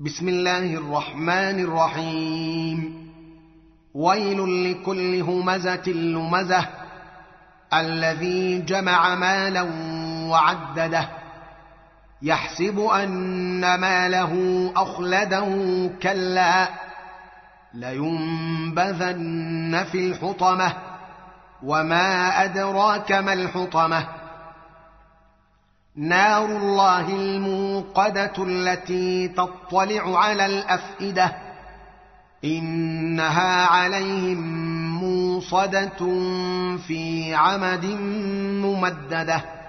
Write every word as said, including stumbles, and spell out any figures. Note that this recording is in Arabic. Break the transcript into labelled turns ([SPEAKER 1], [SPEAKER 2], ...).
[SPEAKER 1] بسم الله الرحمن الرحيم ويل لكل همزة لمزة الذي جمع مالا وعدده يحسب أن ماله أخلده كلا لينبذن في الحطمة وما أدراك ما الحطمة نار الله الموقدة التي تطلع على الأفئدة إنها عليهم موصدة في عمد ممددة